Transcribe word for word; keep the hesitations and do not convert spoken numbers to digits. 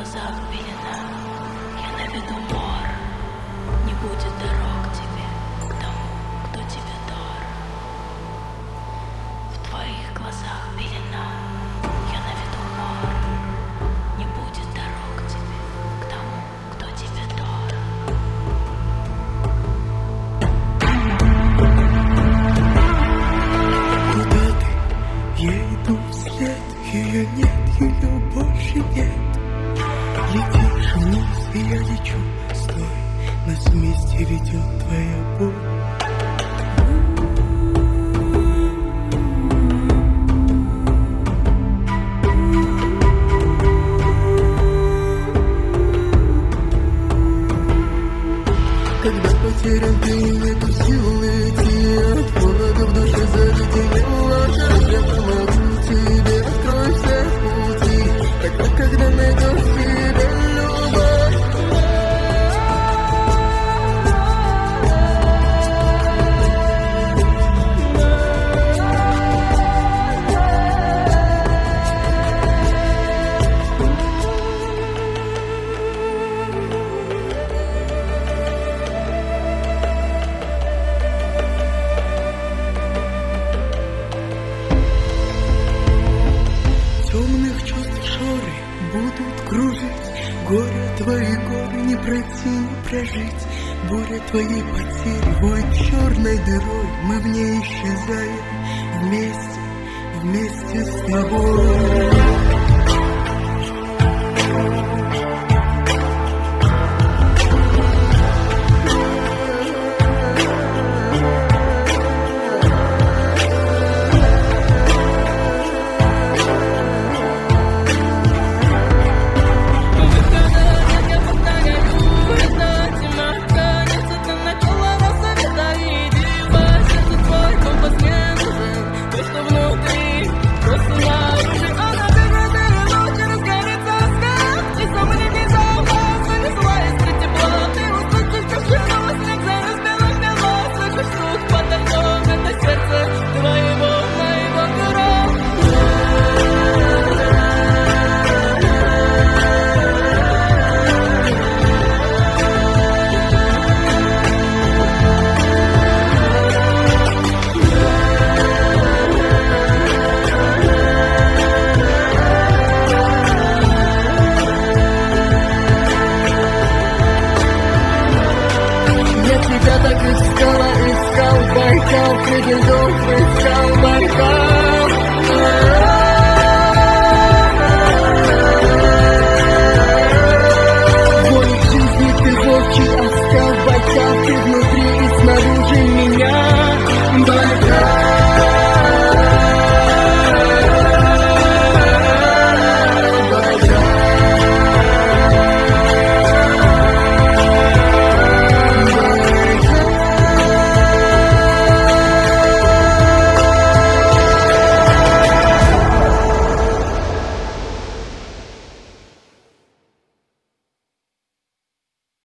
глазах пелена, я наведу мор. Не будет дорог тебе к тому, кто тебе дорог. В твоих глазах пелена, я наведу мор. Не будет дорог тебе к тому, кто тебе дорог. Куда ты? Я иду вслед. Ее нет, ее больше нет. Летишь вниз, и я лечу. Стой, нас вместе ведет твоя боль. Когда потерян ты, нету сил идти. От холода в душе заледенела. Я помогу тебе, открой все пути. Тогда, когда найдешь себе любовь. Темных чувств шоры будут кружить. Горе твои горы не пройти, не прожить. Буря твоей потери воет черной дырой. Мы в ней исчезаем вместе, вместе с тобой. Я так искала, искал, Байкал, среди льдов.